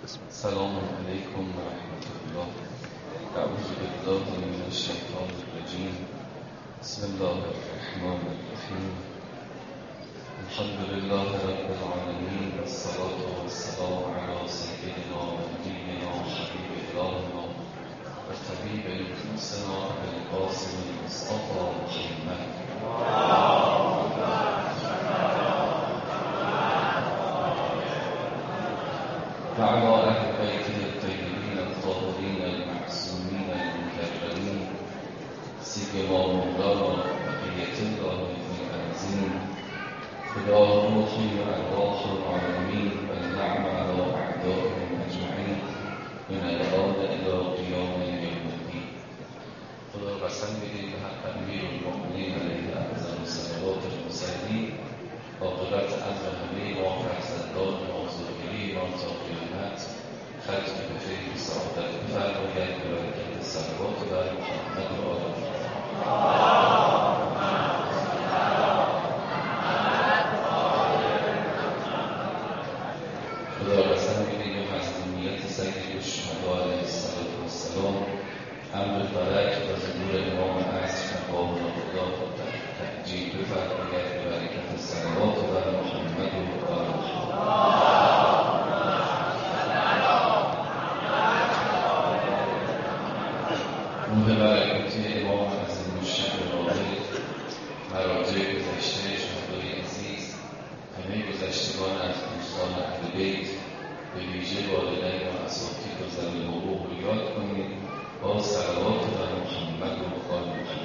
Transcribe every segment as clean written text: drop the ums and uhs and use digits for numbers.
السلام عليكم ورحمة الله. أعوذ بالله من الشيطان الرجيم. بسم الله الرحمن الرحيم. الحمد لله رب العالمين، والصلاة والسلام على سيدنا ونبينا وحبيب إلهنا وطبيب نفوسنا أبي القاسم المصطفى محمد وعلى أهل بيته الطيبين الطاهرين المعصومين المكرمين، سيما مولانا بقية الله العظيم، فداه روحي وأرواح العالمين، والنعم على أعدائهم أجمعين من الآن إلى قيام يوم الدين. خدا قسم بدیم به حق امیر المؤمنین علیه افضل الصلوات المرسلین، عاقبت امر همه ما فرزندان ما ظاهری ما تا قیامت ختم به خیر و سعادت بفرماید به برکت صلوات بر محمد و آل خدا قسم بدیم به مظلومیت سید الشهداء علیه السلام، امر فلک و ظهور امام عصر مقام خدا تأجیل بفرماید به برکت صلوات بر محمد و آل روح برکاتی امام عظیم الشأن راغب، مراجع گذشته شهدای عزیز، همه گذشتگان از دوستان اهل بیت، به ویژه والدین و اساتید و ذوی الحقوق رو یاد کنید با صلوات بر محمد و آل محمد.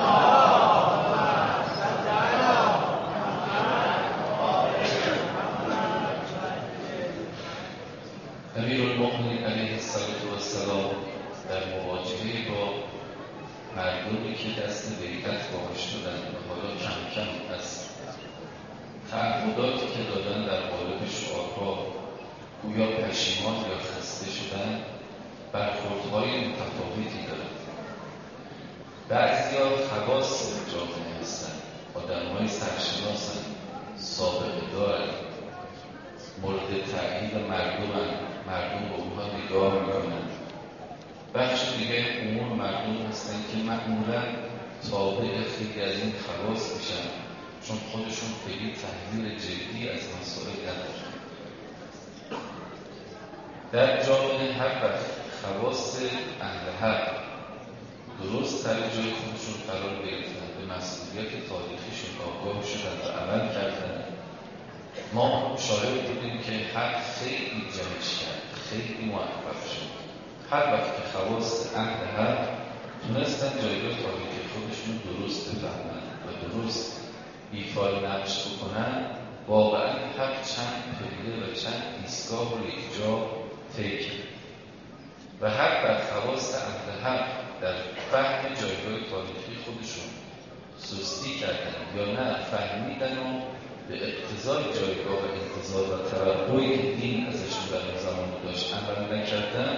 امیرالمؤمنین علیه السلام در مواجهه با مردمی که دست بیعت باهاش دادن و حالا کم کم از تعهداتی که دادن در قالب شعارها گویا پشیمان یا خسته شدن، برخوردهای متفاوتی دارند. بعضیا خواص جامعه هستند، آدم‌های سرشناسند، سابقه دارند، مورد تأیید مردم به اونها نگاه میکنند. بخش دیگه عموم مردم هستند که معمولا تابع خیلی از این خواص میشن، چون خودشون خیلی تحلیل جدی از مسائل ندارن. در جامعه هر وقت خواص اهل حق درست سر جای خودشون قرار گرفتن، به مسئولیت تاریخیشون آگاه شدن و عمل کردن، ما شاهد بودیم که حق خیلی جمعش کرد، خیلی موفق شد. هر وقت که خواص اهل حق تونستن جایگاه تاریخی خودشون درست بفهمن و درست ایفای نقش بکنن، واقعا حق چند پله و چند ایستگاه رو یک جا طی کرد. و هر وقت خواص اهل حق در فهم جایگاه تاریخی خودشون سستی کردن یا نه فهمیدن و به اقتضای جایگاه و انتظار و توقعی که دین ازشون در اون زمان داشت عمل نکردن،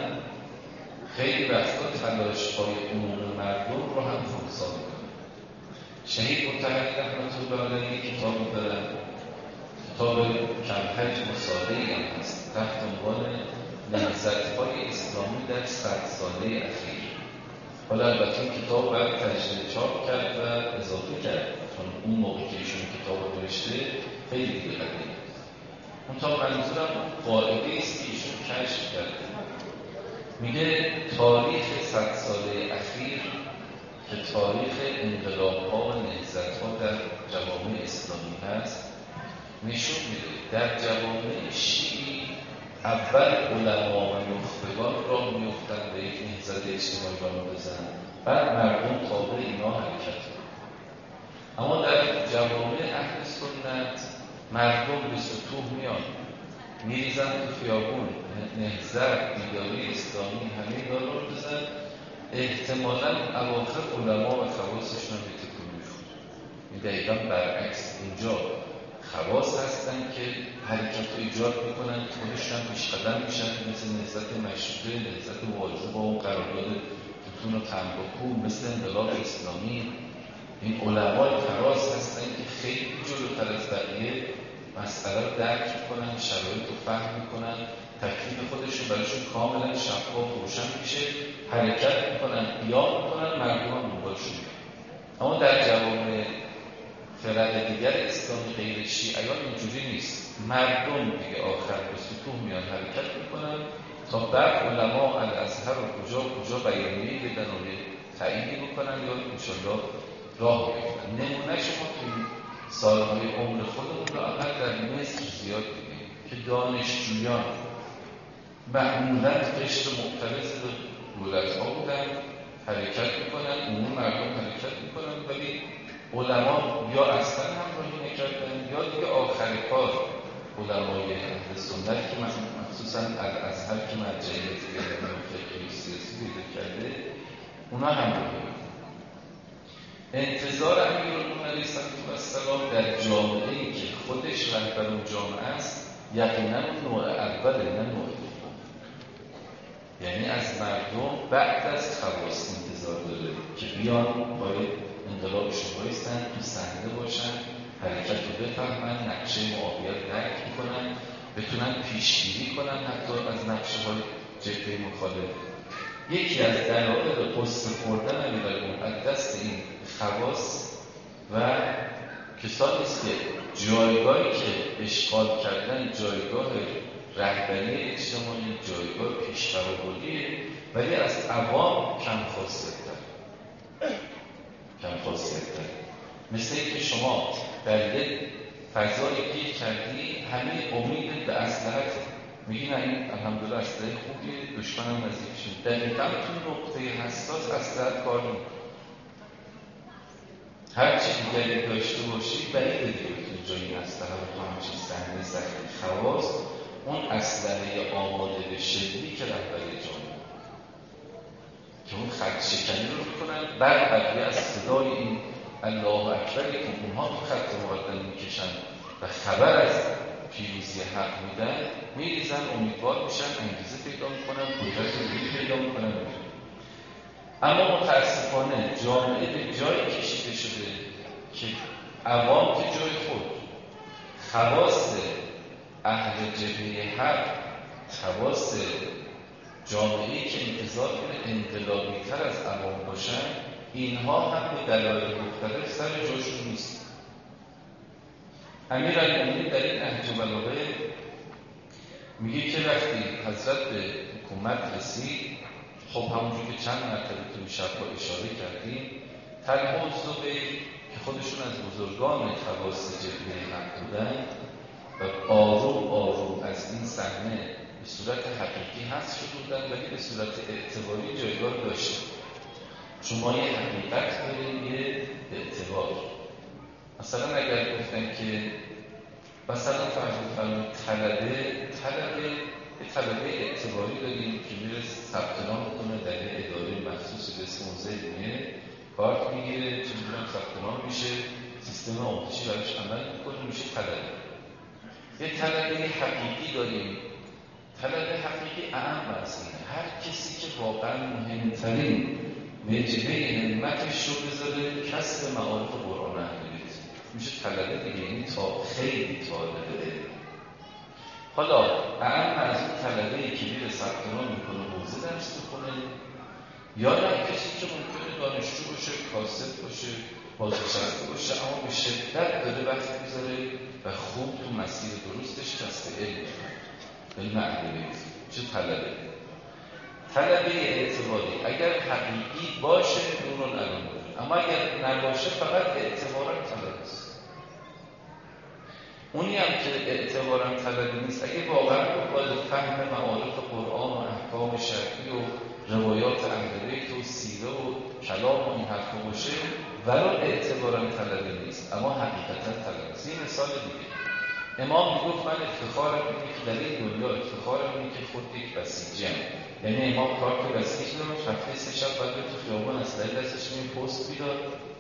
خیلی وقتا تلاش‌های عموم مردم رو هم خنثی می‌کنه. شهید مطهری رحمة الله علیه کتابی دارن، کتاب کم حجم و ساده‌ای هم هست، تحت عنوان نهضت‌های اسلامی در 100 ساله اخیر. حالا البته این کتاب باید تجدید چاپ کرد و اضافه کرد، چون اون موقع که ایشون کتاب رو نوشته خیلی دیگه قدیمه. منتها منظورم قاعده است که ایشون کشف کرده. میگه تاریخ 100 ساله اخیر که تاریخ انقلاب‌ها و نهضت‌ها در جوامع اسلامی هست، نشون میده در جوامع شیعی اول علما و نخبگان راه میفتن به یک نهضت اجتماعی راه بزنن، بعد مردم تابع اینا حرکت کنن. اما در جوامع اهل سنت مردم به سطوح میان، میریزن تو خیابون، نهضت، بیداری اسلامی، همه اینا رو بزن، احتمالاً اواخر علما و خواصشون هم تکون میخورن. این دقیقاً برعکس، اینجا خواص هستن که حرکت رو ایجاد میکنن، خودشون هم پیشقدم میشن، مثل نهضت مشروطه، نهضت مبارزه با اون قرارداد توتون و تنباکو، مثل انقلاب اسلامی. این علمای خواص هستن که خیلی جلوتر از بقیه مسئله رو درک میکنن، شرایط رو فهم میکنن تکلیف خودشون براشون کاملا شفاف و روشن میشه، حرکت میکنن، قیام میکنن، مردم هم دنبالشون میکنن. اما در جوامع فرق دیگر اسلامی غیر شیعیان اینجوری نیست. مردم دیگه آخر به سطوح میان حرکت میکنن تا بعد علما الازهر و کجا بیانیه بدن و تاییدی بکنن یا انشالله راه بیفتن. نمونه شما تو سالهای عمر خودمون لااقل در مصر زیاد دیدیم که دانشجویان معمولا قشر معترض دولت‌ها بودن، حرکت میکنن، عموم مردم حرکت میکنن، ولی علما یا اصلا همراهی نکردن یا دیگه آخر کار علمای اهل سنت که مخصوصا الازهر که مرجعیت علمی و فقهی و سیاسی پیدا کرده اونا همراهی. انتظار امیرالمومنین علیه السلام در جامعه‌ای که خودش رهبر اون جامعه است یقینا نوع اوله نه نوع دوم. یعنی از مردم بعد از خواص انتظار داره که بیان باید انقلابشون بایستن، تو صحنه باشن، حرکت رو بفهمن، نقشه معاویت درک میکنن، بتونن پیشگیری کنن حتی از نقشه های جبهه مخالف. یکی از دلایل قصه خوردن امیرالمومنین از دست این خواص و کسانی است که جایگاهی که اشغال کردن جایگاه رهبری اجتماعی، جایگاه پیش‌فرآوریه، ولی از عوام کم خاصیت‌تر. مثل اینکه شما در یک فضای گیر کردی، همه امید به اصلحت میگین این الحمدلله اصلحه خوبیه، دشمنم نزدیک شد. دقیقاً تو نقطه حساس اصلحت کار نمی‌کنه. هر چی دیگری داشته باشی بعید دیگه بتونی جایی اصلحه رو تو همچین صحنه سختی خواص اون اسلحه آماده به شدی که رهبری جامعه که اون خط شکنی رو میکنن، بعد بقیه از صدای این الله اکبری که اونها تو خط مقدم میکشن و خبر از پیروزی حق میدن میریزن، امیدوار میشن، انگیزه پیدا میکنن، قدرت روحی پیدا میکنن. اما متاسفانه جامعه به جایی کشیده شده که عوام که جای خود، خواص اهل جبهه حق، خواص جامعه‌ای که انتظار کنه انقلابی تر از عوام باشن، اینها هم به دلایل مختلف سر جاشون نیست. امیرالمومنین در این نهج البلاغه میگه که وقتی حضرت به حکومت رسید، خب همونجور که چند مرتبه توی شب‌ها اشاره کردیم، طلحه و زبیر که خودشون از بزرگان خواص جبهه حق بودن و آروم از این صحنه به صورت حقیقی حذف شده بودن، ولی به صورت اعتباری جایگاه داشتن. شما یه حقیقت دارید، یه اعتبار. مثلا اگر گفتن که مثلا فرض طلبه اعتباری داریم که میره ثبت نام کنه در یه اداره مخصوصی به اسم موزه میره، کارت میگیره، چه میدونم ثبت نام میشه، سیستم آموزشی براش عمل میکنه، میشه طلبه. یه طلبه حقیقی داریم. طلبه حقیقی اعم است. هر کسی که واقعا مهمترین وجبه همتش رو بذاره کسب معارف قرآن اهل بیت میشه طلبه دیگه، یعنی تا خیلی طالبه. حالا اعم از اون طلبه‌ای که میره ثبت نام میکنه حوزه درس میکنه، یا نه کسی که ممکنه دانشجو باشه، کاسب باشه، بازنشسته باشه، اما به شدت داره وقت میذاره و خوب تو مسیر درستش کسب علم میکنه. علم اهل بیت چه طلبه اعتباری اگر حقیقی باشه نورون علم داره، اما اگر نباشه فقط اعتبارا طلبه است. اونی هم که اعتبارا طلبه نیست اگه واقعا دنبال فهم معارف قرآن و احکام شرعی و روایات اهل بیت و سیره و کلام و این حرفا باشه، ولو اعتبارا طلبه نیست اما حقیقتا طلبه است. این مثال دیگه، امام میگفت من افتخارم اینه که در این دنیا افتخارم اینه که خود یک بسیجم. یعنی امام کارت بسیج داشت، هفته 3 شب بعد تو خیابان اسلحه دستش می پست میداد،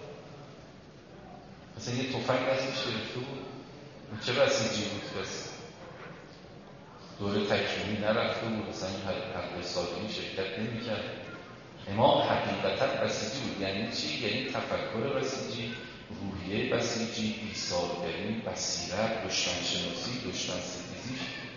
مثلا یه تفنگ دستش گرفته بود. چه بسیجی بود؟ بس دوره تکریمی نرفته بود، مثلا این حلقه سالمی شرکت نمی‌کرد. امام حقیقتا بسیجی بود. یعنی چی؟ یعنی تفکر بسیجی، روحیه بسیجی، ایثارگری، بصیرت، دشمن شناسی، دشمن ستیزی،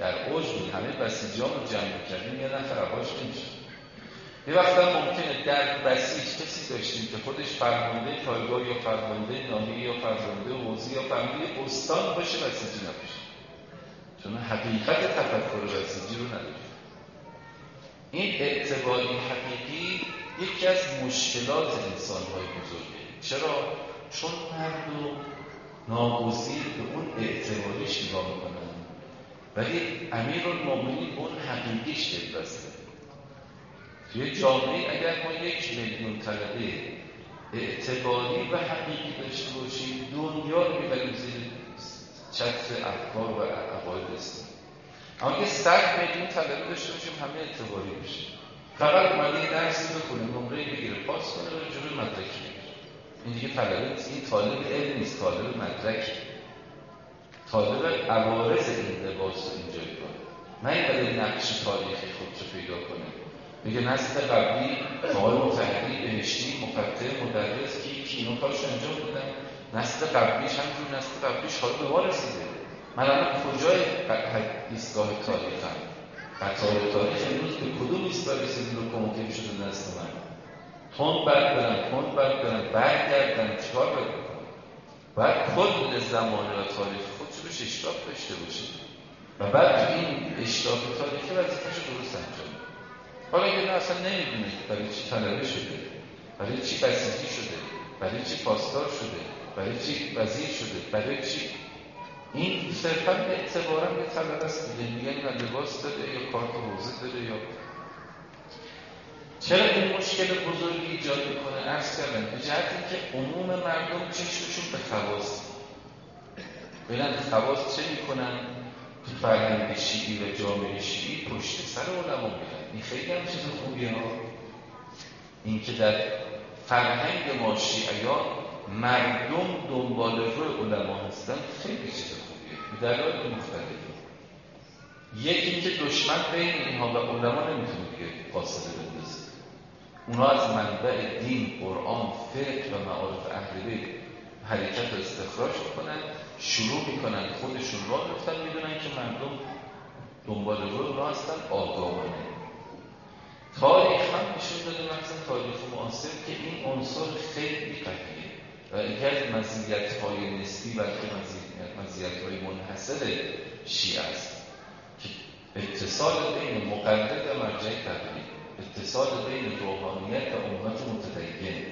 در اوج بود، همه بسیجیان رو جمع می‌کردیم یه نفر عباش نمیشه. یه وقت هم ممکنه در بسیج کسی داشتیم که خودش فرمانده پایگاه یا فرمانده ناحیه یا فرمانده حوزه یا فرمانده استان باشه، بسیجی نباشه، چون حقیقت تفکر بسیجی رو نداره. این اعتباری حقیقی یکی از مشکلات انسان‌های بزرگه. چرا؟ چون مردم ناگزیر به اون اعتباریش نگاه میکنن، ولی امیرالمومنین اون حقیقیش دل بسته. توی جامعه اگر ما 1 میلیون طبقه اعتباری و حقیقی داشته باشیم، دنیا رو میبریم زیر چتر افکار و عقاید اسلامی. اما اگه 100 میلیون طبقه داشته باشیم، همه اعتباری باشیم. فقط اومده درسی بخونه، نمره بگیره، پاس کنه و جلوی مدرک بگیره. این دیگه طلبه نیست، این طالب علم نیست، طالب مدرک، طالب عوارض این لباس رو اینجا کنه. نه برای نقش تاریخی خودش رو پیدا کنه، میگه نسل قبلی آقای متحدی بهشتی مفتح مدرس کی اینو کارش انجام بودن، نسل قبلیش همینجور، نسل قبلیش حالا به ما رسیده. من الان کجای ایستگاه تاریخم؟ قطار تاریخ امروز به کدوم ایستگاه رسیدیم رو که ممکن شده نسل من تند برم برگردم چیکار باید بکنم؟ باید کل زمان و تاریخ خودش روش اشراف داشته باشه و بعد تو این اشراف تاریخی وظیفه‌شو درست انجام بده. حالا اگه نه اصلا نمیدونه برای چی طلبه شده، برای چی بسیجی شده، برای چی پاسدار شده، برای چی وزیر شده، برای چی، این صرفا اعتبارا یه طلبه است دیگه، میگن نه لباس داره یا کارت حوزه داره یا. چرا این مشکل بزرگی ایجاد میکنه؟ عرض کردم به جهت اینکه عموم مردم چشمشون به خواص، ببینن خواص چه میکنن تو فرهنگ شیعی و جامعه شیعی پشت سر علما میرن. این خیلی هم چیز خوبیه ها، این که در فرهنگ ما شیعیان مردم دنبال روی علما هستن خیلی چیز خوبیه به دلایل مختلفی. یکی اینکه دشمن بین اینها و علما نمیتونه دیگه فاصله بندازه. اونا از منبع دین، قرآن، فقه و معارف اهل بیت حرکت و استخراج میکنن، شروع میکنن خودشون راه رفتن، میدونن که مردم دنبال روی اونا هستن آگاهانه. تاریخ هم نشون داده، مثلا تاریخ معاصر، که این عنصر خیلی قویه و یکی از مزیت‌های نسبی بلکه مزیت‌های منحصر شیعه است که اتصال بین مقلد و مرجع تقلید، اتصال بین روحانیت و امت متدین.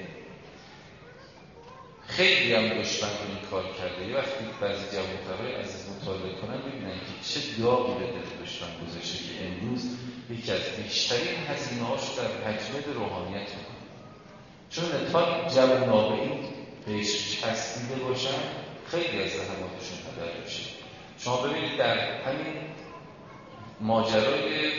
خیلی هم دشمن رو این کار کرده. یه وقتی بعضی جوان‌ترهای عزیز مطالعه کنن ببینن که چه داغی به دل دشمن گذاشته که امروز یکی از بیشترین هزینه‌هاش در تجدید روحانیت میکنه. چون تا جوان‌ها به این بهش چسبیده باشن خیلی از زحماتشون هدر میشه. شما ببینید در همین ماجرای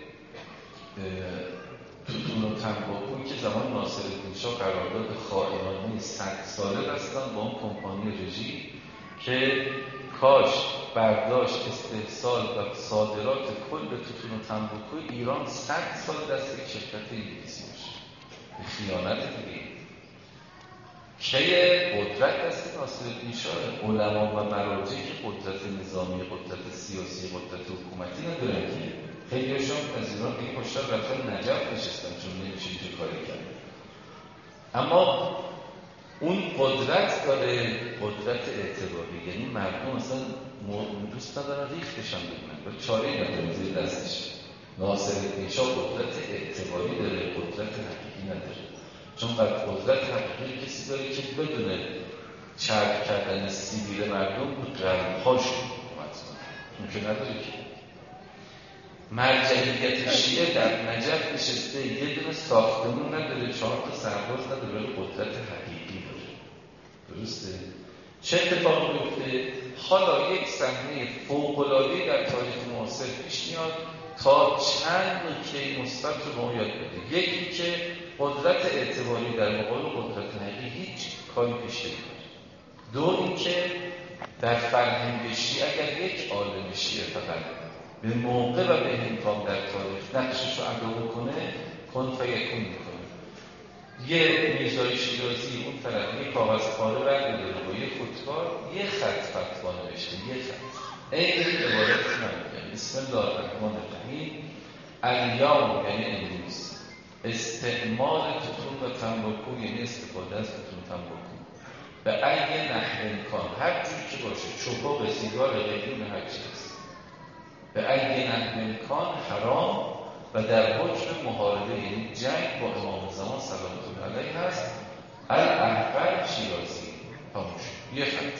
توتون و تنباکو که زمان ناصرالدین شاه قرارداد خائنانه 100 ساله بستن با اون کمپانی رژیم که کاشت، برداشت، استحصال و صادرات کل توتون و تنباکو ایران 100 سال دست یک شرکت انگلیسی باشه. به خیانت دیگه. که قدرت دست ناصرالدین شاه، علما و مراجع که قدرت نظامی، قدرت سیاسی، قدرت حکومتی ندارن که خیلیشون از ایران دیگه پشتر رفتن نجف نشستن چون نمیشه اینجا کاری کرد. اما اون قدرت داره، قدرت اعتباری، یعنی مردم اصلا دوست ندارن ریختشان ببینن ولی چاره‌ای نداره زیر دستش. ناصرالدین شاه قدرت اعتباری داره، قدرت حقیقی نداره. چون قدرت حقیقی کسی داره که بدونه چرب کردن سیبیل مردم به قلب‌هاشون حکومت کنه. اون که نداره که. مرجعیت شیعه در نجف نشسته، یه دونه ساختمون نداره، 4 تا سرباز نداره، ولی قدرت حقیقی داره. درسته؟ چه اتفاقی میفته؟ حالا یک صحنه فوق‌العاده‌ای در تاریخ معاصر پیش میاد تا چند نکته مثبت رو به ما یاد بده. یکی که قدرت اعتباری در مقابل قدرت حقیقی هیچ کاری پیش نمیاد. دو اینکه در فرهنگ شیعه اگر یک عالم شیعه فقط به موقع و به هنگام در تاریخ نقشش رو ادا بکنه، کن فیکون میکنه. یه میرزای شیرازی اون طرف یه کاغذ پاره برداره با یه خودکار یه خط فتوا نوشته، یه خط این عبارت من بسم الله الرحمن الرحیم. الیوم یعنی امروز، استعمال توتون و تنباکو یعنی استفاده از توتون و تنباکو به ای نحو امکان، هر جوری که باشه، چوبا، سیگار، قلیون، هر چیز، به ای نحو امکان حرام و در حکم محاربه یعنی جنگ با امام زمان سلام الله علیه هست. الاحول شیرازی خاموش. یه خط،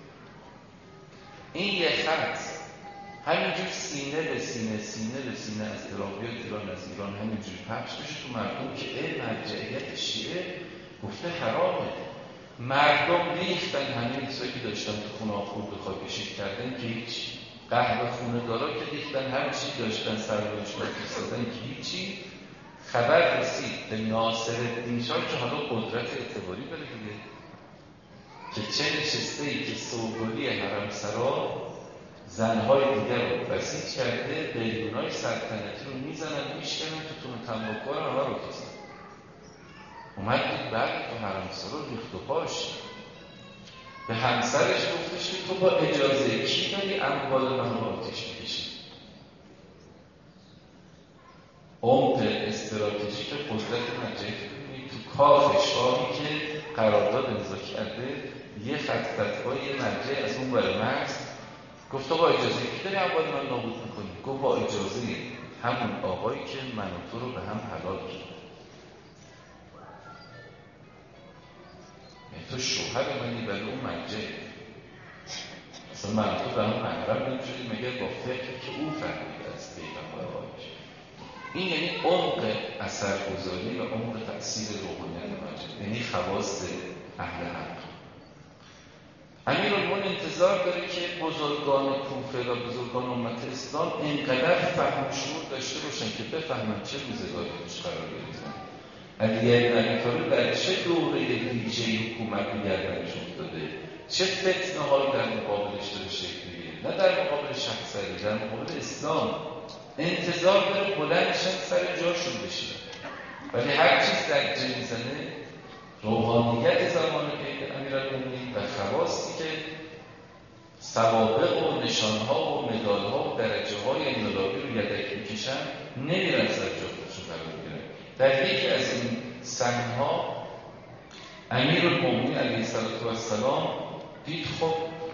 این یه خط همینجور سینه به سینه، سینه به سینه از عراقی ایران، از ایران همینجور پخش بشه تو مردم که مرجعیت شیعه گفته حرامه. مردم ریختن، همین چیزایی که داشتن تو خونه آخورد و خاکشید کردن که هیچ، قهوه خونه دارا که ریختن، هر چی داشتن سربایش فرستادن که هیچی. خبر رسید به ناصرالدین شاه که حالا قدرت اعتباری داره دیگه، که چه نشسته‌ای که سوگلی حرمسرا زنهای دیگر رو بسیج کرده، قیلونای سلطنتی رو میزنن، میشکنن، توتون و تنباکو رو همه رو کسن. اومد دید بعد تو حرمسرا ریخت و پاش. به همسرش گفتش که تو با اجازه کی داری اموال من رو آتیش میکشی؟ عمق استراتژیک قدرت مرجعیت کنید تو کاخ شاهی که قرارداد امضا کرده، یه خط فتوای یه مرجع از اون برای مرز گفت تو با اجازه کی داری اموال من نابود میکنی؟ گفت با اجازه همون آقایی که من و تو رو به هم حلال کرد. یعنی تو شوهر منی ولی اون مرجعه. اصلا من و تو به هم محرم نمیشدیم مگر با فکر که او فهمیده از پیغمبر آقایش. این یعنی عمق اثرگذاری و عمق تأثیر روحانیت مرجع، یعنی خواص اهل حق. امیرالمومنین انتظار داره که بزرگان کوفه و بزرگان امت اسلام اینقدر فهم و شعور داشته باشن که بفهمن چه روزگاری توش قرار گرفتن. علی بن ابی طالب در چه دوره ویژه‌ای حکومت به گردنش افتاده، چه فتنه‌هایی در مقابلش داره شکل می‌گیره، نه در مقابل شخصی، در مقابل اسلام. انتظار داره بلندشن سر جاشون بشینن، ولی هر چیز در جه میزنه روحانیت زمان امیرالمومنین و خواصی که سوابق و نشانها و مدالها و درجه‌های انقلابی رو یدک میکشن نمیرن سر جاشون قرار بگیرن. در یکی از این صحنه‌ها امیرالمومنین علیه السلام دید خب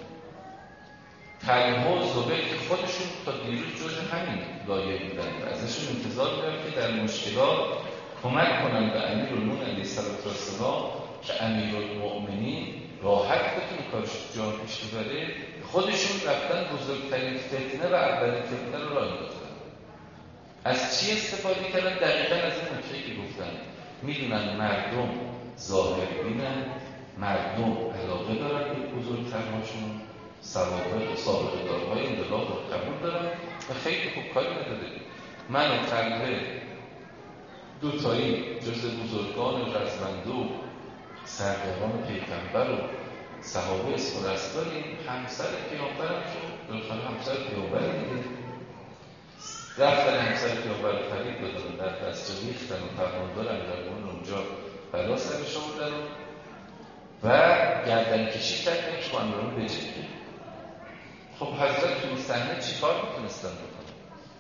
طلحه و زبیر که خودشون تا دیروز جز همین لایه بودن و ازشون انتظار می‌رفت که در مشکلات کمک کنن به امیرالمومنین علیه السلام که امیرالمومنین راحت بتونه کارش جا پیش ببره. خودشون رفتن بزرگترین فتنه و اولین فتنه رو راه انداختن. از چی استفاده کردن؟ دقیقاً از این نکته‌ای که گفتن. میدونن مردم ظاهربینن، مردم علاقه دارن به بزرگترهاشون، سابقه دارهای انقلاب رو قبول دارن و خیلی خوب کاری نداره. من و طلحه دوتایی جز بزرگان رزمنده و سرداران پیغمبر و صحابه اسم و رسم داریم. همسر پیامبرم شد، بالاخره همسر پیامبر دیگه. رفتن همسر پیامبر رو فریب دادن، در دست ریختن و فرماندار امیرالمومنین اونجا بلا سرش آوردن و گردن کشی کردن که با امیرالمومنین بجنگه. خب حضرت تو این صحنه چی کار میتونستن بکنن؟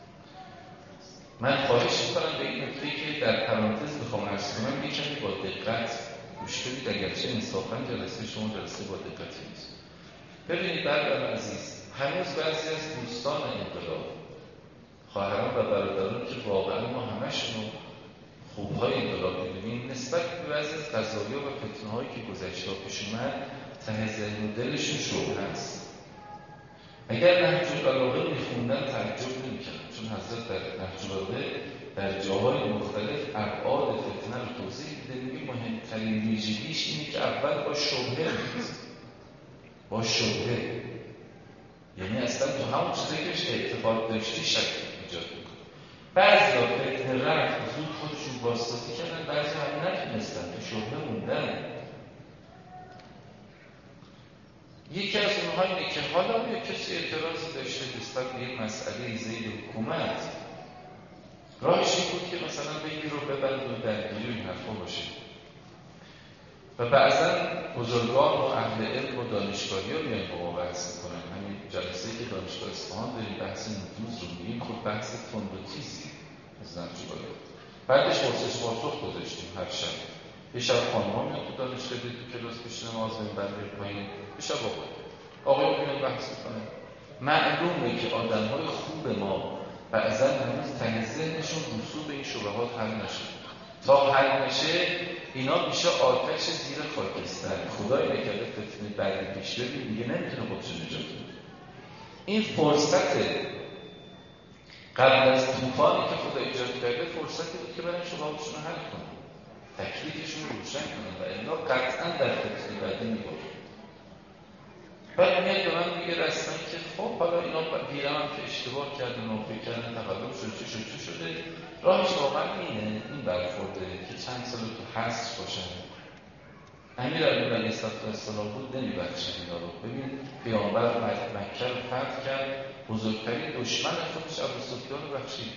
من خواهش میکنم به این نکته‌ای که در پرانتز بخوام عرض کنم یه کمی با دقت گوش بدید، اگرچه انصافاً جلسه شما جلسه با دقتی نیست. ببینید برادران عزیز، هنوز بعضی از دوستان انقلاب، خواهران و برادران که واقعا ما همشون خوبهای انقلاب می‌بینیم، نسبت به بعضی از قضایا و فتنه‌هایی که گذشته پیش اومد ته ذهن و دلشون شبهه است. اگر نهج البلاغه می‌خوندن تعجب نمی‌کردن، چون حضرت در نهج البلاغه در جاهای مختلف ابعاد فتنه رو توضیح میده. میگه مهمترین ویژگیش اینه که اول با شبهه می‌رسه، با شبهه، یعنی اصلا تو همون چیزایی که بهش اعتقاد داشتی شک ایجاد می‌کنه. بعضی‌ها فتنه رفت زود خودشون واسطه کردن، بعضی‌ها هم نتونستن، تو شبهه موندن. یکی از اونها اینه که حالا یک کسی اعتراضی داشته نسبت به یک مسئله ذیل حکومت، راهش این بود که مثلا بگیر رو ببند و درگیری این حرفا باشه و بعضا بزرگان و اهل علم و دانشگاهی ها بیان با ما بحث میکنن. همین جلسه‌ای که دانشگاه اصفهان داریم بحث نفوذ رو میگیم، خب بحث تند و تیزی از نقشه‌های بعدش پرسش پاسخ گذاشتیم هر شب. یه شب خانم‌ها میان تو دانشگاه تو کلاس بشینن نماز می‌خونن، بعد میرن پایین. یه شب آقایون میان بحث می‌کنن. معلومه که آدم‌های خوب ما بعضا هنوز ته ذهنشون رسوب این شبهات حل نشد. تا حل نشه اینا میشه آتش زیر خاکستر. خدای نکرده فتنه بعدی پیش بیاد دیگه نمیتونه خودش نجات بده. این فرصت قبل از طوفانی که خدا ایجاد کرده فرصتی بود که برن شبهاتشون رو حل کنن، تکلیفشون رو روشن کنن و الا قطعا در فتنه بعدی میبرد. بعد میاد به من میگه رسما که خب حالا اینا دیرم هم که اشتباه کردن و فکر کردن تقلب شده راهش واقعا اینه، این برخورده که چند سال تو حصر باشن. امیرعلی علیه السلام بود نمیبخشن اینا رو. ببین پیامبر مکه رو فتح کرد، بزرگترین دشمن خودش ابوسفیان رو بخشید.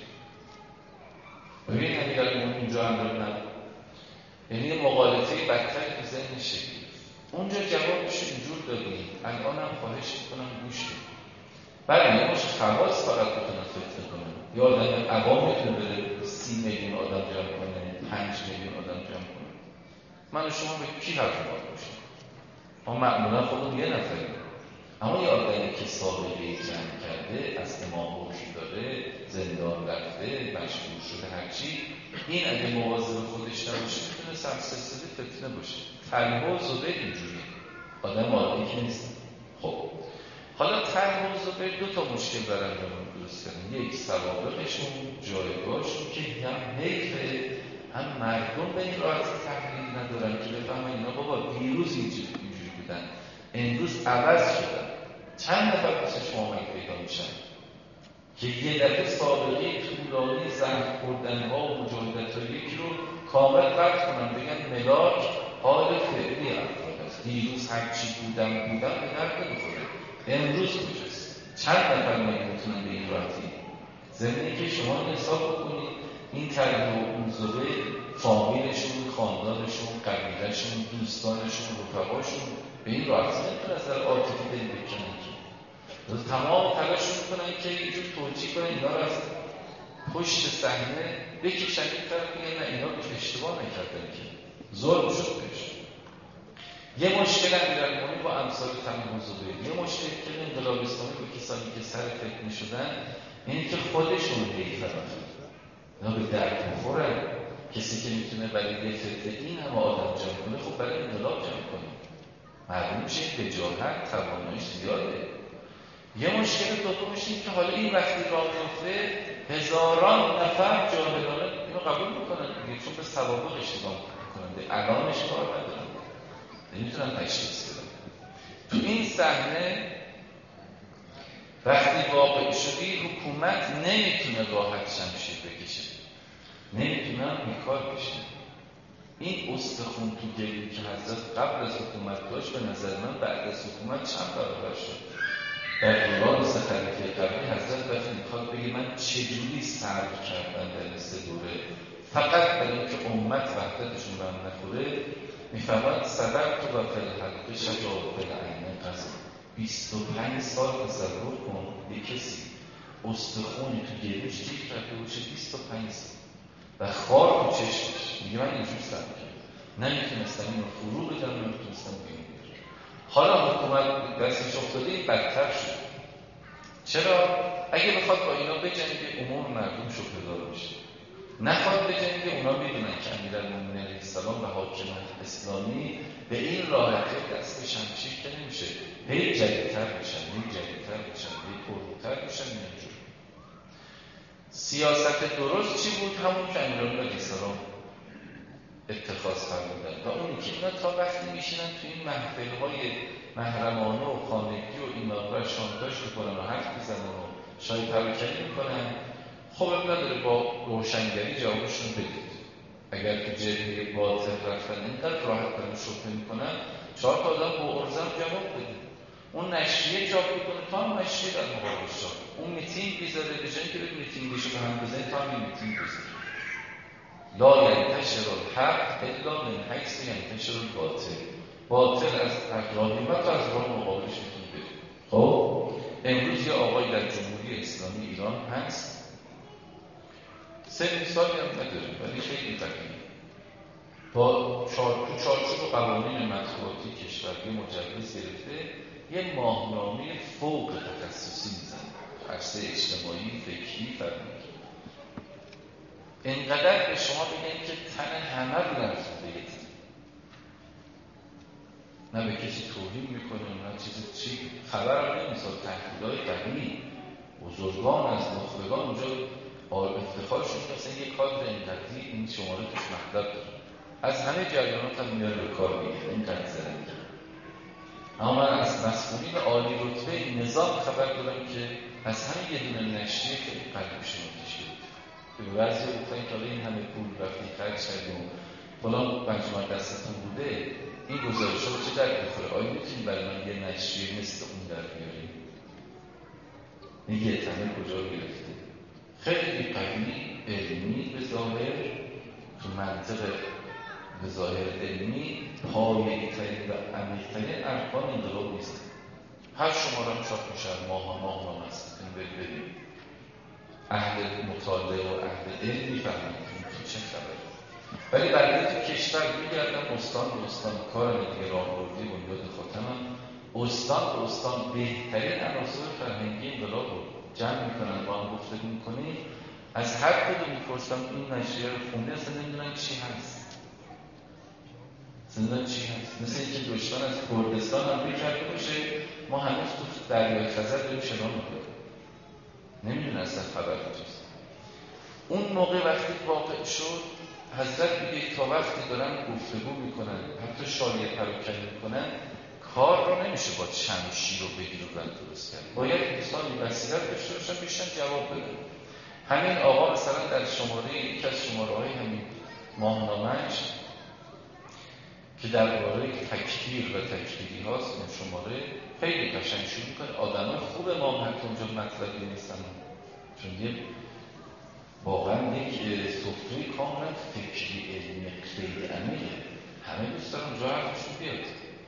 ببین امیرعلی اونجا هم نبود، یعنی مغالطه بدتری تو ذهن شکلی. اونجا جوابش اینجور دادیم، الان هم خواهش میکنم گوش بدید. بعد یه مش خواص فقط بتونن فتنه کنن. یا آدم عوام میتونه بره 30 میلیون آدم جمع کنه، 5 میلیون آدم جمع کنه. من و شما به کی حرف باشیم؟ ما معمولا خودمون یه نفریم. اما یه آدمی که سابقه جمع کرده، از امام روشی داره، زندان رفته، مشهور شده، هرچی، این اگه مواظب خودش نباشه میتونه سلسله فتنه باشه. طلحه و زبیر اینجوری آدم عادی که نیست. خب حالا طلحه و زبیر دو تا مشکل برندمون درست کردن. یک، سوابقشون، جایگاهشون که هم حیفه، هم مردم به این راحتی تحلیل ندارن که بفهمن اینا بابا دیروز اینجوری بودن، امروز عوض شدن. چند نفر پس شما پیدا میشن که یه دفعه سابقه طولانی زهر خوردن‌ها و مجاهدت‌های یکی رو کامل قطع کنن، بگن ملاک حال فعلی افراد است. دیروز هرچی بودن به درد نمی‌خوره، امروز کجاست؟ چند نفر میتونن به این راحتی؟ زمینی که شما حساب بکنید این طلحه و اون زبیر فامیلشون، خاندانشون، قبیلهشون، دوستانشون، رفقاشون به این راحتی نمیتونن از در عاطفی دلی بکنن که تمام تلاش میکنن که یه جور توجیه کنن اینا رو از پشت صحنه بکشن یک طرف، میگن نه اینا اشتباه نکردن که ظلم شد بهش. یه مشکل امیرالمومنین با امثال طلحه و زبیر، یه مشکل که انقلاب اسلامی با کسانی که سر فتنه شدن اینه که خودشون بی‌طرف اینا به درد میخورن. کسی که میتونه برای یه فتنه این همه آدم جمع کنه، خب برای انقلاب جمع کنه. معلوم میشه وجاهت تواناییش زیاده. یه مشکل دومش این که حالا این وقتی راه میفته هزاران نفر جاهلانه اینو قبول میکنن دیگه، چون به سوابق اشتباه میکنن، الانش کار ندارن، نمیتونن تشخیص بدن. تو این صحنه وقتی واقع شدی حکومت نمیتونه راحت شمشیر بکشه، نمیتونن بیکار بشن. این استخون تو گلی که حضرت قبل از حکومت داشت به نظر من بعد از حکومت چند برابر شد. در دوران سه خلیفه قبلی حضرت وقتی میخواد بگه من چجوری صبر کردم در سه دوره فقط برای اینکه امت وحدتشون به هم نخوره، میفهمد صدق تو و فلحلقه شجاع فلعینه قصد 25 سال تصور کن یک کسی استخونی تو گلوش تیک رفته باشه 25 سال و خار تو چشمش، میگه من اینجور صبر کردم، نمیتونستم این رو فرو بدم، نمیتونستم بیرون بیارم. حالا حکومت دستش افتاده این بدتر شد. چرا؟ اگه بخواد با اینا بجنگه عموم مردم شکردار میشه، نخواد بجنگه اونا میدونن که امیرالمومنین علیه السلام و حاکمان اسلامی به این راحتی دست به شمشیر که نمیشه، هی جدیدتر بشن، هی پرروتر بشن. اینجور سیاست درست چی بود؟ همون که امیرالمومنین علیه السلام اتخاذ فرمودن و اونی که اینا تا وقتی میشینن تو این محفل‌های محرمانه و خانگی و اینا و شانتاژ میکنن و حرف میزنن و شای پراکنی میکنن، خب نداره با روشنگری جوابشون بدید. اگر که جبهه باطل رفتن اینقدر راحت دارن شبهه میکنن، 4 تا آدم با ارزم جواب بدید. اون نشریه چاپ میکنه، تا هم نشریه در مقابلش چاپ، اون میتینگ بیزاره بجن که بید میتینگشو به هم بزنید، تا هم این میتینگ بزنید. لا ینتشر الحق الا من حیث ینتشر الباطل. باطل از راهی و از راه مقابلش میتونی بریم. خب امروز یه آقای در جمهوری اسلامی ایران هست، سن سالی هم نداره ولی خیلی قویه، با چارچوب و قوانین مطبوعاتی کشوری مجوز گرفته یه ماهنامه فوق تخصصی میزنه، عرصه اجتماعی، فکری، فرهنگی. اینقدر به شما بگن که تن همه رو لرزونده، نه به کسی توهین میکنه نه چی خبر هم نمیساد. تحقیقات قوی بزرگان از نخبگان اونجا افتخارشون که اصلا یک کادر اینقدری این شماره توش مطلب داره، از همه جریانات هم میاره به کار میگیره، اینقدر زرنگه. اما من از مسئولین عالی رتبه نظام خبر دارم که از همین یه دونه نشریه که قلبشون آتیش گرفت که به بعضی گفتن که این همه پول رفتی خرج کردیم و فلان مجموعه دستتون بوده، این گزارش‌ها رو چه درد بخوره؟ آیا میتونیم برای من یه نشریه مثل اون در بیاریم؟ یه تنه کجا گرفته؟ خیلی قوی، علمی به ظاهر، تو منطق به ظاهر علمی پایه‌ترین و عمیق‌ترین ارکان انقلاب نیست. هر شماره هم چاپ میشن، ماهنامه است، این بریم اهل مطالعه و اهل علم میفهمن که چه خبره. ولی برای تو کشور میگردم استان به استان، کار دیگه راهبردی بنیاد خاتمم، استان به استان بهترین عناصر فرهنگی انقلاب رو جمع میکنن، با هم گفتگو میکنیم. از هر کدوم میپرسم این نشریه رو خونده، اصلا نمیدونن چی هست، اصلا چی هست. مثل اینکه دشمن از کردستان حمله کرده باشه، ما هنوز تو دریای خزر داریم شنا میکنیم، نمیدونن اصلا خبر کجاست. اون موقع وقتی واقع شد، حضرت میگه تا وقتی دارن گفتگو میکنن، حتی شایعه پراکنی میکنن، کار رو نمیشه با شمشیر رو بگیر و درست کرد، باید انسانی بصیرت داشته باشن بیشتر جواب بدن. همین آقا مثلا در یک از شماره‌های همین ماهنامه‌اش که درباره تکفیر و تکفیری هاست، اون شماره خیلی قشنگ شروع میکنه. آدمای خوب ما هم حتی اونجا مطلبی نیستن، چون یه واقعا یک سفره کاملا فکری علمی خیلی عمیقه، همه دوست دارن اونجا حرفشون بیاد.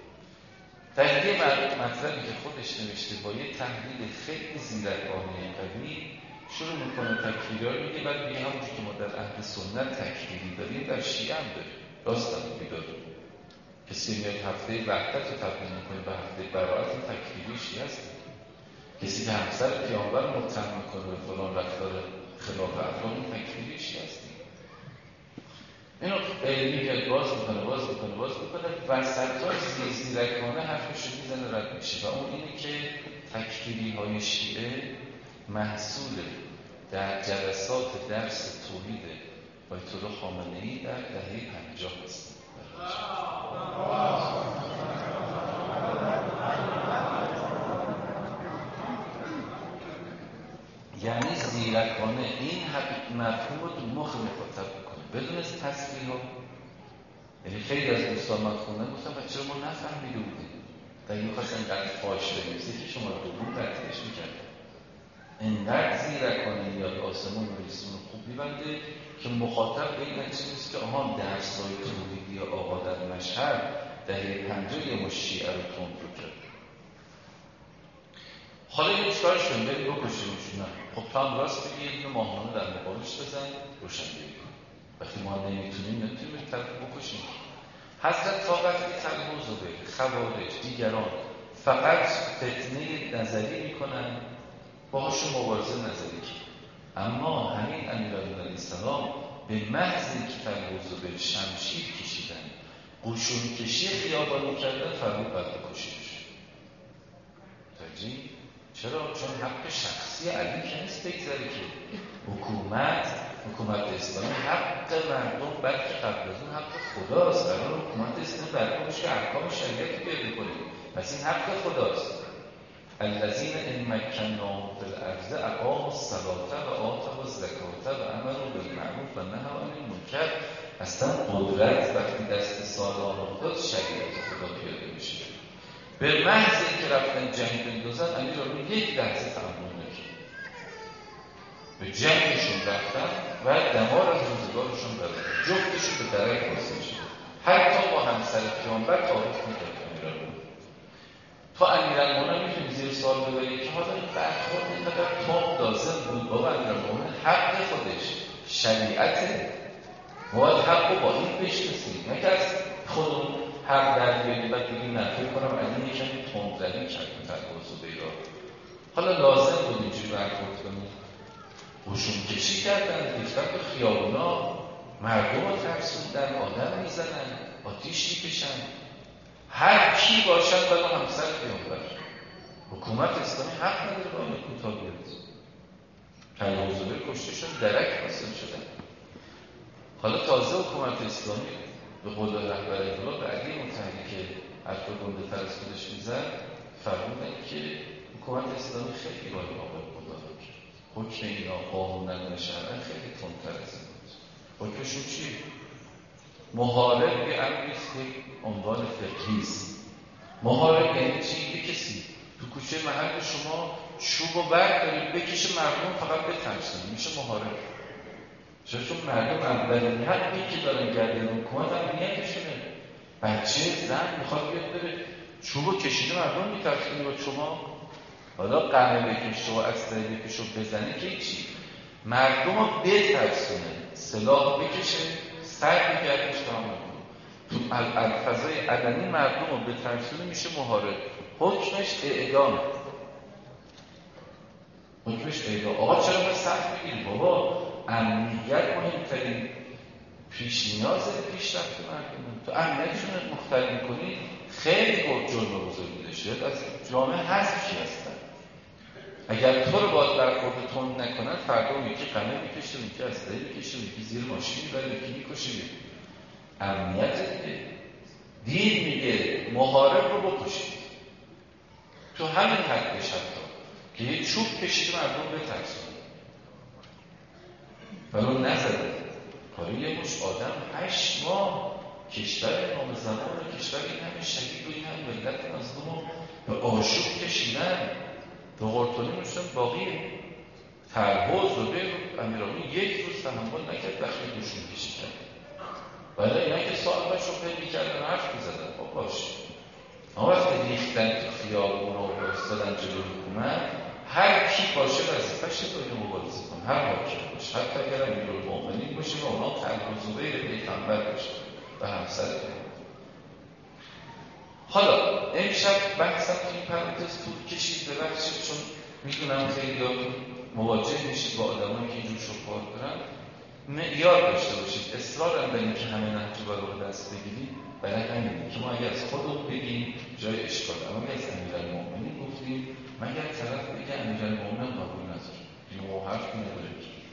در یه مطلبی که خودش نوشته با یه تحلیل خیلی زیرکانه قوی شروع میکنه تکفیری ها رو میگه، بعد میگه همونجور که ما در اهل سنت تکفیری داریم در شیعه هم داریم. راست هم بیداریم، کسی میاد هفته وحدت رو تبدیل میکنه به هفته براءت، این تکفیری شیعه هست. کسی که همسر پیامبر متهم میکنه به فلان رفتار خلاف اخلاق، این تکفیری شیعه هست. اینو میگه باز میکنه وسطاش زیرکانه حرفش رو میزنه رد میشه، و اون اینه که تکفیری های شیعه محصول در جلسات درس توحید آیت الله خامنه‌ای در دهه 50 هست. یعنی زیرکانه این مفهوم رو تو مخ مخاطب بکنه بدون از تصویر ها. یعنی خیلی از دوستان من خوندن گفتم چرا ما نفهمیده بودیم، در این خواستن اینقدر فاش بنویسه که شما رو دوم ترتیبش میکرد. اینقدر زیرکانه یاد آسمون و رسون خوب میبنده که مخاطب به این نتیجه که آها درس‌های توحیدی آقا در مشهد دهه 50 یه شیعه رو تند رو کرد. حالا این چیکارش کنیم؟ بریم بکشیمش؟ نه. خب تو هم راست بگی یه دونه ماهنامه در مقابلش بزن، روشنگری کن. وقتی ما نمیتونیم طرف بکشیم. حضرت تا وقتی طلحه و زبیر، خوارج، دیگران فقط فتنه نظری میکنن، باهاشون مبارزه نظری کنن. اما همین امیرالمومنین علیه السلام به محض اینکه طلحه و زبیر شمشیر کشیدن، قشون کشی خیابانی کردن، فرمود باید بکشیمش. ترجیح؟ چرا؟ چون حق شخصی علی که نیست بگذاره که حکومت اسلامی حق مردم، بلکه قبل از اون حق خداست. قرار حکومت اسلامی برگامش که احکام شریعت پیاده کنه، پس این حق خداست. الذین ان مکناهم فی الارض اقاموا الصلاة و آتوا الزکاة و امروا بالمعروف و نهوا عن المنکر. اصلا قدرت وقتی دست صالحان افتاد شریعت خدا پیاده میشه. به محض اینکه رفتن جنگ بندازن، امیرالمومنین یک لحظه تحمل نکرد، به جنگشون رفتن و دمار از روزگارشون بردن، جفتشون به درک واسه شد. حتی با همسر پیامبر تعارف می‌کرد امیرالمومنین. تو امیرالمومنین میتونی زیر سوال ببری که حالا این برخورد اینقدر تند لازم بود؟ بابا امیرالمومنین حق خودش شریعته، ما باید حق رو با این بشناسیم، نه که از خودمون حق در بیاریم و بگیم نه فکر کنم علی یکم تندروی کرد به طلحه و زبیره، حالا لازم بود اینجوری برخورد کنیم. قشون کشی کردن، ریختن به خیابونا، مردم رو ترسوندن، آدم میزنن، آتیش میکشن، هر کی باشد بلا همسر پیامبر. حکومت اسلامی حق نداره با این کوتاه بیاد. طلحه و زبیر کشته شدن، درک حاصل شدن. حالا تازه حکومت اسلامی به قول رهبر انقلاب به علی متحری که حرف گنده تر از خودش میزد فرمودن که حکومت اسلامی خیلی باید آقای مدارا کرد، حکم اینا قانونن و شرعن خیلی تندتر از این بود. حکمشون چی؟ محارب به امریست که عنوان فقهیست. محارب یعنی چی؟ یه کسی تو کوچه محل شما چوب و برگ دارید بکشه مردم فقط بترسن، میشه محارب. چون مردم اولین حقی که دارن گردن حکومت امنیتشونه. بچه زن میخواد بیاد بره چوبو کشیده مردم میترسونی با شما، حالا قمه بکشه و اسلحه بکشه و بزنه که چی؟ مردم رو بترسونه، سلاح بکشه، سر بگردش تمام تو فضای علنی مردم رو بترسونه میشه محارب. حکمش اعدامه. حکمش اعدام. آقا چرا باید سخت بگیری؟ بابا امنیت مهمترین پیش نیاز پیشرفت مردم. تو امنیتشون مختل میکنی خیلی جرم بزرگی داشته، از جامعه حذف چی هستن. اگر تو رو باید برخورد تند نکنن، فردا اون یکی قمه میکشه، اون یکی اسلحه میکشه، اون یکی زیر ماشین میبره، یکی میکشه. امنیت دیگه دین میگه محارب رو بکشید تو همین حدش، حتی که یه چوب کشید مردم بترسون ولو نزده. کاری یه مش آدم 8 ماه کشور نام زمان رو، کشور این همه شهید و این همه ملت مظلوم رو به آشوب کشیدن. به قرطانی مشتن باقی طلحه و زبیر رو امیرالمومنین یک روز تحمل نکرد وقتی دوشون کشی کرد. ولی اینا که سالبش رو پیدا کردن حرف می‌زدن. خب باشه، اما وقتی ریختن تو خیابون رو بایستادن جلوی حکومت، هر کی باشه وظیفه‌شه با اینو مبارزه کنه، هر حاکم باشه، حتی اگر امیرالمومنین باشه و اونا طلحه و زبیر پیغمبر باشه و همسر پیغمبر. حالا امشب بحثم تو این پرانتز طول کشید، ببخشید، چون میدونم خیلیاتون مواجه میشید با آدمایی که اینجور شبهات دارن. معیار داشته باشید، اصرارم بر اینکه همه نهج البلاغه دست بگیرید برای همینه که ما اگر از خودمون بگیم جای اشکال، اما اگر از امیرالمومنین گفتیم مگر طرف بگه امیرالمومنین قبول نداره، این حرف نداره.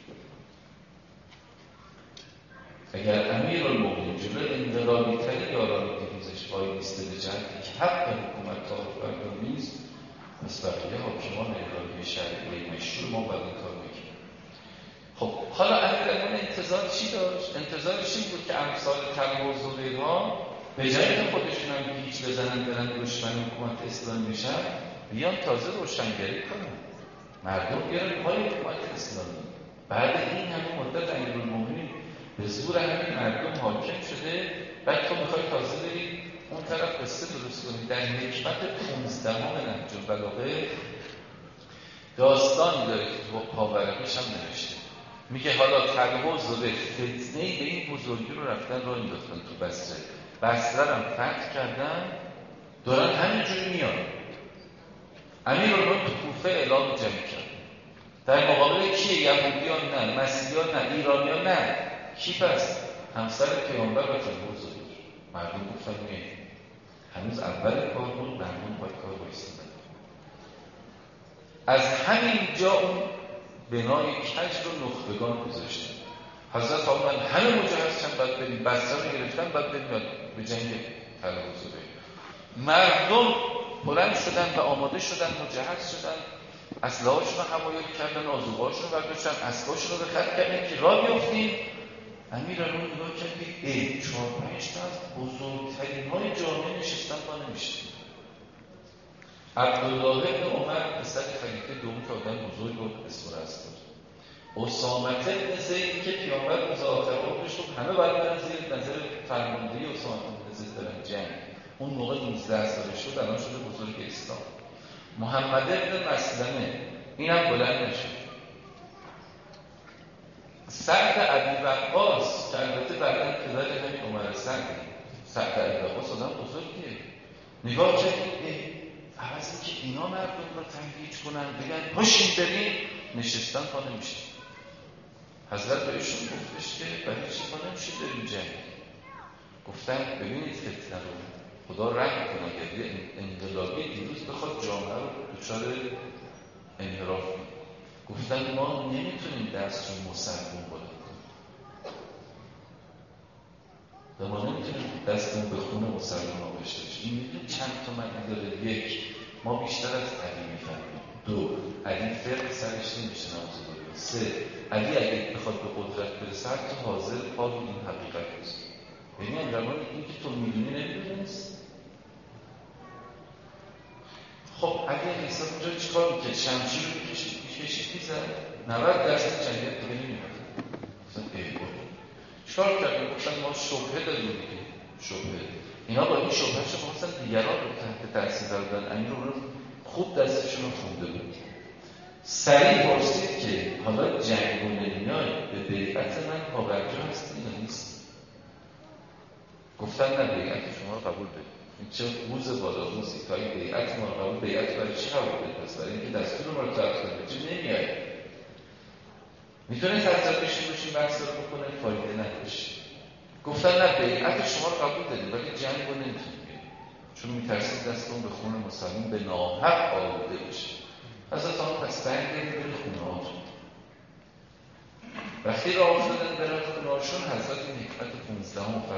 اگر امیرالمومنین جلوی انقلابی تری یاران دیروزش وای ایستاده جهتی که حق حکومت تعارف بردار نیست، پس بقیه حاکمان الهی شرعی مشروع ما باید این کار بکنیم. خب حالا امیرالمومنین انتظار چی داشت؟ انتظارش این بود که امثال طلحه و زبیرها به جای که خودشون هم پیچ بزنن برن دشمن حکومت اسلامی بشن، بیان تازه روشنگری کنن، مردم بیارن پای حکومت اسلامی. بعد این همه مدت امیرالمومنین به زور همین مردم حاکم شده، بعد تو میخوای تازه بری اون طرف قصه درست کنی. در حکمت 15 نهج البلاغه داستانی داره که تو پاورقیش هم نوشته، میگه حالا طلحه و زبیر فتنه‌ای به این بزرگی رو رفتن راه انداختن تو بصره، بصره هم فتح کردن، دارن همینجوری میان. امیرالمومنین تو کوفه اعلام جنگ کرد. در مقابل کیه؟ یهودیان نه، مسیحیان نه، ایرانیان نه، کی پس؟ همسر پیامبر و طلحه و زبیر. مردم گفتن میه، هنوز اول کار بود، مردم باید کار بایستدن. از همین جا اون بنای کج رو نخبگان گذاشتن. حضرت فرمودن همه مجهز شدن، بعد بریم بصره رو گرفتن، بعد بریم به جنگ طلحه و زبیر. مردم بلند شدن و آماده شدن، مجهز شدن، اسلحه‌هاشون رو حمایل کردن، آذوقه‌هاشون رو برداشتن، اسباشون رو به خط کردن که راه بیفتیم. امیرالمومنین نگاه کرد که 4-5 تا از بزرگترین‌های جامعه نشستن ما نمی‌شیم. عبدالله بن عمر پسر خلیفه دوم که آدم بزرگ بود، اسم رست بود، اسامه بن زید که پیامبر روز آخر عمرش رو همه باید برن زیر نظر فرماندهی اسامه بن زید برن جنگ. اون موقع 19 ساله شد، الان شده بزرگ اسلام. محمد بن مسلمه اینم بلند نشد. سعد ابی وقاص که البته بعداً پدر همین عمر سعد ابی وقاص آدم بزرگیه، نگاه کرد عوضی که اینا مردم رو تهییج کنن بگن پاشین بریم، نشستن پا نمیشه. حضرت بهشون گفتش که برای چی پا نمیشه بریم جنگ؟ گفتن ببینید فتنه رو خدا رحم کنه، اگر یه انقلابی دیروز بخواد جامعه رو دچار انحراف کنه. گفتن ما نمیتونیم دست رو مسلمون بلند کنیم و ما نمیتونیم دستمون به خون مسلمان ها بشتش. این میدونیم چند تا معنی داره. یک، ما بیشتر از علی میفهمیم. دو، علی فرق سرش نمیشه نماز داره. سه، علی اگه بخواد به قدرت برسه تو حاضر پا رو این حقیقت بزن. یعنی انگرمان این که تو میدونی نمیدونست. خب اگه حساب اونجا چیکار میکرد؟ شمشیر رو کشید میزن 90% جنگیت دیگه نمیمد. مثلا چیکار کردیم؟ گفتن ما شبهه داریم دیگه. شبهه اینا با این شبهه شما مثلا دیگران رو تحت تاثیر دادن. امیر رو خوب دستشون رو خونده بود. سریع پرسید که حالا جنگ و نمیای به بیعت من پاورجا هستی یا نیست؟ گفتن نه، بیعت شما رو قبول بدید. این چه روز بالا روزی تا این بیعت ما رو قبول، بیعت برای چی قبول بدید؟ پس برای اینکه دستور ما رو تعریف کنید چه نمیای. میتونه حضرت بشین باشین بحث رو بکنه، فایده نداشت. گفتن نه، بیعت شما رو قبول دادیم ولی جنگ رو نمیتونیم بگیم چون میترسید دستمون به خون مسلمان به ناحق آلوده بشه. حضرت آن پس برگردید بره خونه هاتون. وقتی راه افتادن برن خونه هاشون، حضرت این حکمت 15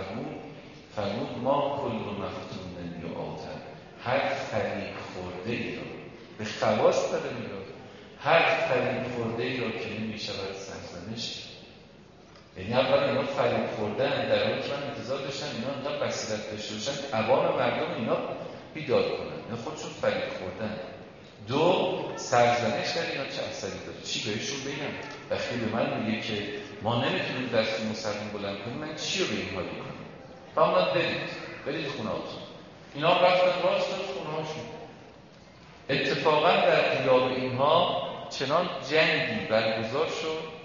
فرمود ما کل مفتون یعاتن، هر فریب خورده ای را به خواست داره میاد، هر فریب خورده ای را که نمیشود سرزنش. یعنی اول اینا فریب خوردن در حالی که من انتظار داشتم اینا انقدر بصیرت داشته باشن عوام مردم اینا بیدار کنن، اینا خودشون فریب خوردن. دو، سرزنش در اینا چه اثری داره؟ چی بهشون بگم؟ وقتی به من میگه که ما نمیتونیم دست مسلمان بلند کنیم، من چی رو به اینها بکنم؟ فهمدن برید خونه هاتون. اینا رفتن راست خونه هاشون. اتفاقا در غیاب اینها چنان جنگی برگزار شد،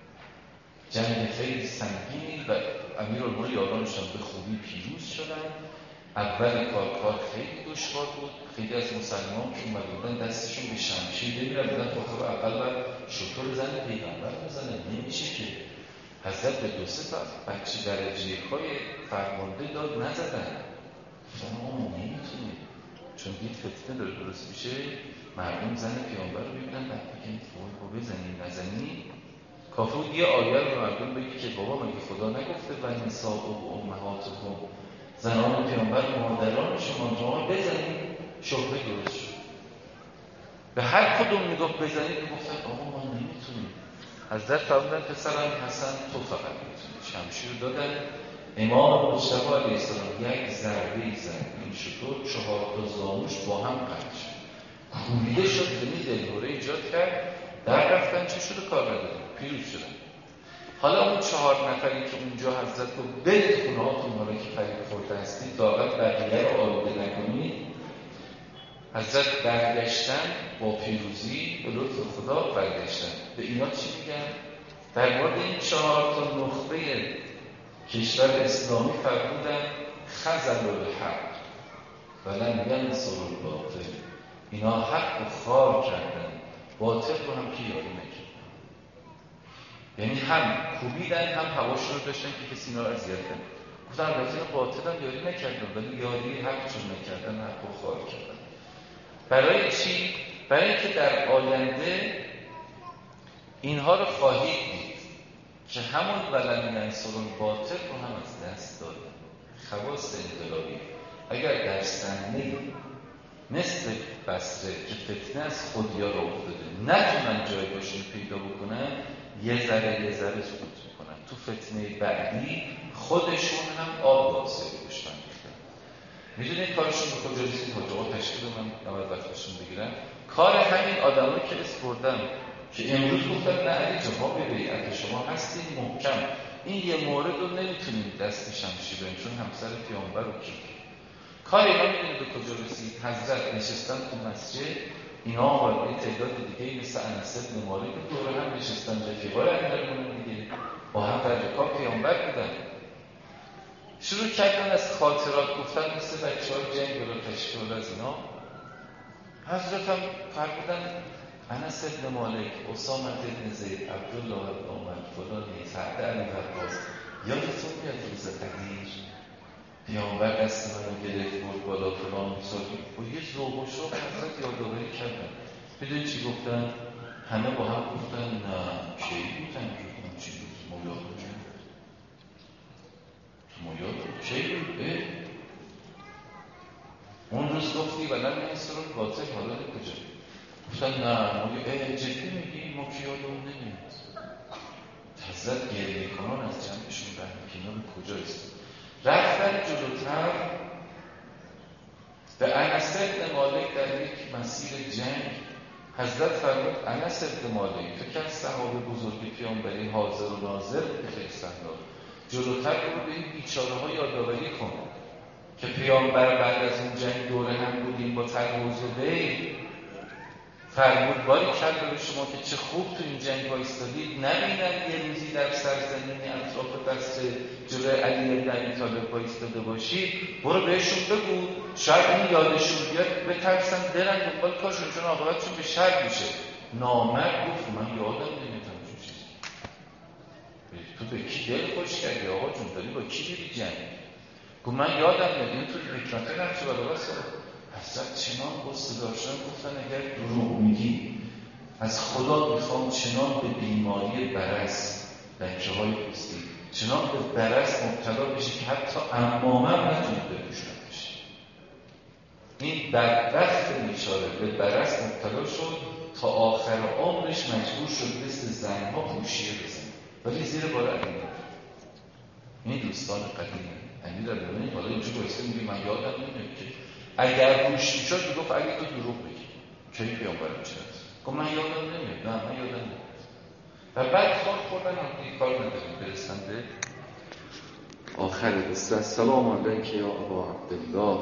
جنگ خیلی سنگینی، و امیرالمومنین یارانشان به خوبی پیروز شدن. اول کار خیلی دشوار بود. خیلی از مسلمان که اومده بودن دستشون به شمشیر نمیرن بودن، خب اول باید شطور زن پیغمبر بزنن، نمیشه که. حضرت به 2-3 تا بچه درجه های فرمانده داد نزدن. شما نمیتونید چون دید فتنه داره درست میشه، مردم زن پیغمبر رو ببینن بعد بگن وای بزنیم نزنیم. کافی بود یه آیه رو مردم بگی که بابا مگه خدا نگفته و نساء و امهاتکم، زنان پیامبر مادران شما بزنید، شبهه درست شد. به هر کدوم میگفت بزنید میگفتن آقا ما نمیتونیم. حضرت فرمودن پسرم حسن تو فقط میتونی. شمشیر رو دادن. امام مجتبی علیه السلام یک ضربه این شطور 4 تا زانوش با هم قطع شد، کوبیده شد، یعنی دلهوره ایجاد کرد. در رفتن چه شده؟ کار نداریم، پیروز شدن. حالا اون 4 نفری که اونجا حضرت رو برید خونه هاتون حالا که فریب خورده هستید، طاقت بقیه رو آلوده نکنید. حضرت برگشتن با پیروزی به لطف خدا برگشتن. به اینا چی میگن؟ در مورد این 4 تا نخبه کشور اسلامی فرمودن خذل الحق ولم ینصر الباطل. اینا حق رو خوار کردن، باطل رو هم که یاری نکردن. یعنی هم کوبیدن هم هواش رو داشتن که کسی اینا رو اذیت کنه. گفتن البته باطل هم یاری نکردن ولی یاری حق چون نکردن، حق رو خوار کردن. برای چی؟ برای اینکه در آینده اینها رو خواهید دید که همون ولن ینصر الباطل رو هم از دست دادن. خواص انقلابی اگر در صحنه مثل بصره که فتنه از خودیا رو افتاده نتونن جایگاهشون پیدا بکنن، یه ذره سقوط میکنن. تو فتنه بعدی خودشون هم آب واسه دشمن میشن. میدونید کارشون به کجا رسید؟ حجابا تشکیل من نباید وقتشون بگیرم. کار همین آدمایی که اسپردن که امروز گفتن نه علی جان ما به بیعت شما هستیم محکم، این یه مورد رو نمیتونیم دست شمشیر بریم چون همسر پیامبر رو کار اینا میدونید به کجا رسید؟ حضرت نشستن تو مسجد، اینا آقایی تعداد دیگه مثل انس بن مالک دوره هم نشستن رفیقای امیرالمومنین دیگه با هم در رکاب پیامبر بودن، شروع کردن از خاطرات گفتن مثل بچه‌ها جنگ رو تشکیل از اینا. حضرت هم فرمودن انس بن مالک، اسامه بن زید، عبدالله بن عمر، فلانی، سعد علی وقاص، یادتون میاد روز قدیر پیامبر دست منو گرفت برد بالا فلان بسازی و یه ذوق و شوق حضرت یادآوری کردن. بدون چی گفتن؟ همه با هم گفتن نه کی بودن گفتن چی بود؟ مولا بودن مولا بود کی بود؟ اون روز گفتی ولن نصرون باطل حالا کجا؟ گفتن نه مولا جدی میگی ما کی یادمون نمیاد. حضرت گریه کنان از جمعشون رحمه که اینا به کجا است. رفتن جلوتر به انس بن مالک در یک مسیر جنگ حضرت فرمود انس بن مالک تو که از صحابه بزرگ پیامبری حاضر و ناظر به خیرسندار جلوتر رو به این بیچاره ها یادآوری کن که پیامبر بعد از اون جنگ دوره هم بودیم با طلحه و زبیر فرمود باری کلا به شما که چه خوب تو این جنگ وایستادید، نبینن یه روزی در سرزمین اطراف بصره جلوی علی بن ابی طالب وایستاده باشید، برو بهشون بگو شاید این یادشون بیاد بترسن برن دنبال کارشون چون عاقبتشون به شر میشه. نامرد گفت من یادم نمیاد همچون چیزی. تو به کی دل خوش کردی آقا جون؟ داری با کی میری جنگ؟ گفت من یادم نمیاد. این تو حکمت نقش بلاغاست. حضرت چنان غصه داشتن گفتن اگر دروغ میگی از خدا میخوام چنان به بیماری برص لکه‌های پوستی چنان به برص مبتلا بشی که حتی عمامه هم نتونی بپوشن بشی. این بدبخت بیچاره به برص مبتلا شد تا آخر عمرش مجبور شد مثل زنها پوشیه بزن ولی زیر بار علی نرفت. این دوستان قدیم امیرالمومنین حالا اینجا بایسته میگه من یادم نمیاد که اگر روش میشد میگفت اگه تو دروغ بگی کی پیامبرم چرا؟ گفت من یادم نمیاد. نه من یادم نمیاد. و بعد خوردن هم این کار نداریم برسن به آخر قصه. السلام علیک یا ابا عبدالله.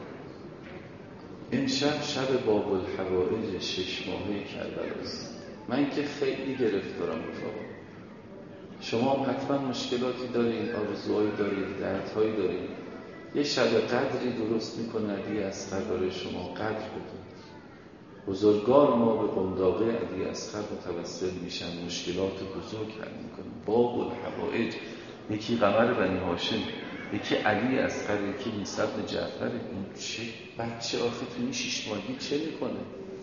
امشب شب باب الحوائج 6 ماهه کربلا است. من که خیلی گرفتارم رفقا. شما هم حتما مشکلاتی دارین، آرزوهایی دارین، دردهایی دارین. یه شب قدری درست میکنه علی اصغر برای شما قدر بدید. بزرگان ما به قنداقه علی اصغر متوسل میشن، مشکلات بزرگ حل میکنن. باب الحوائج، یکی قمر بنی هاشم، یکی علی اصغر، یکی موسی بن جعفر. این چه بچه آخه تو این 6 ماهگی چه میکنه؟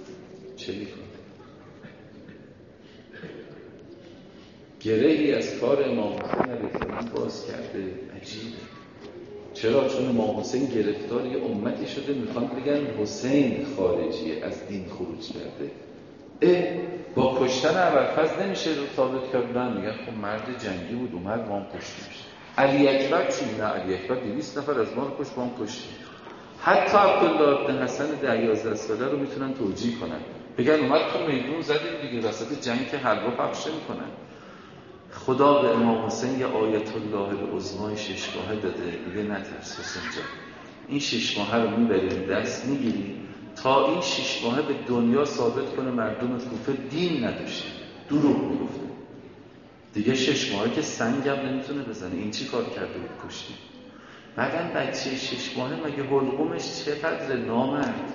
گرهی از کار امام حسین علیه السلام باز کرده. عجیبه. چرا؟ چون امام حسین گرفتار یه امتی شده میخوان بگن حسین خارجیه، از دین خروج کرده. با کشتن ابوالفضل نمیشه رو ثابت کردن. میگن خب مرد جنگی بود اومد ما هم کشتیمش. علی اکبر چی؟ نه علی اکبر 200 نفر از ما رو کشت ما هم کشتیم. حتی عبدالله بن حسن 11 ساله رو میتونن توجیه کنن بگن اومد تو میدون زدیم دیگه، وسط جنگ که حلوا پخش میکنن. خدا به امام حسین یه آیت الله العظمای 6 ماهه داده، میگه نترس حسین جان، این 6 ماهه رو میبریم دست میگیری تا این 6 ماهه به دنیا ثابت کنه مردم کوفه دین نداشته، دروغ میگفته. دیگه 6 ماهه که سنگم نمیتونه بزنه. این چی کار کرده بود؟ کشتی. بعدن بچه 6 ماهه مگه حلقومش چقدر نامرد،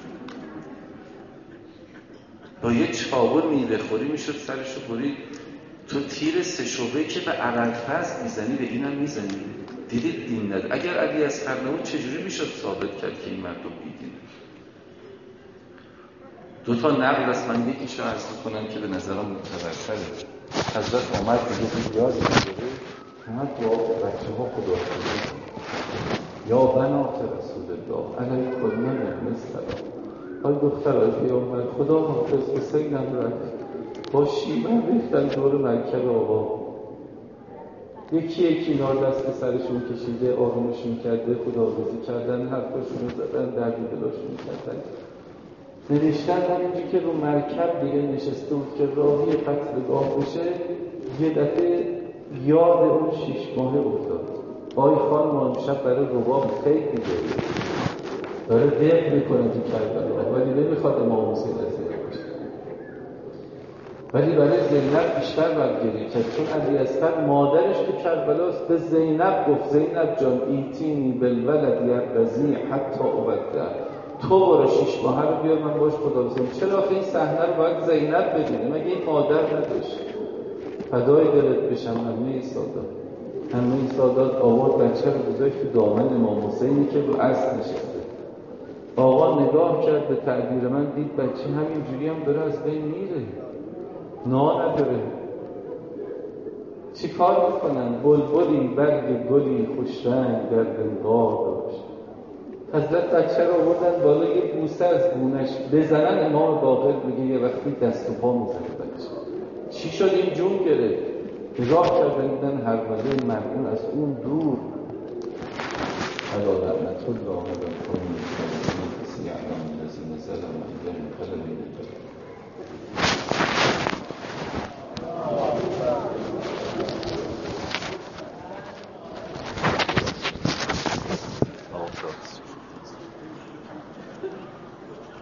با یه چاقو میوه خوری میشد سرشو برید. تو تیر 3 شعبه که به ابوالفضل میزنی به اینم میزنی. دیدید دین نداره. اگر علی اصغر نبود چجوری میشد ثابت کرد که این مردم بیدینه؟ 2 تا نقل است، من یکیشو عرض کنم که به نظرم معتبرتره. حضرت آمد دیگه بیاد دیگه اومد با بچه ها خدا کنید یا بنات رسول الله علیه کلمه مثل های دخترهای پیامبر خدا حافظ حسینم رفت با شیون ریختن دور مرکب آقا. یکی نار دست سرشون کشیده، آرومشون کرده، خداحافظی کردن، حرفاشون رو زدن، درد دلاشون کردن. نوشتن همینجور که رو مرکب دیگه نشسته بود که راهی قتلگاه بشه، یه دفعه یاد اون 6 ماهه افتاد. آی خانم امشب برای رباب خیلی دیگه داره دق میکنه تو کربلا، ولی نمیخواد امام حسین اذیت بشه. ولی برای زینب بیشتر برگریه کرد، چون علی اصغر مادرش تو کربلاست. به زینب گفت زینب جان ایتینی بالولد یربزی حتی ابده، تو برو 6 ماهه رو بیار من باش خداحافظی. چرا این صحنه رو باید زینب ببینه؟ مگه این مادر نداشت؟ فدای دلت بشم عمه سادات. عمه سادات آورد بچه رو گذاشت تو دامن امام حسینی که رو اسب نشسته. آقا نگاه کرد به تعبیر من، دید بچه همینجوری هم داره از بین میره، نداره. چی کار میکنن؟ بلبلی برگ گلی خوش رنگ در بنگاه داشت. حضرت بچه رو آوردن بالا، یه بوسه از گونش بزنن، امام باقر میگه یه وقتی دست و پا میزنه بچه. چی شد این جون گرفت؟ نگاه کردن دیدن هروله مرمون از اون دور. علی رحمت الله علیه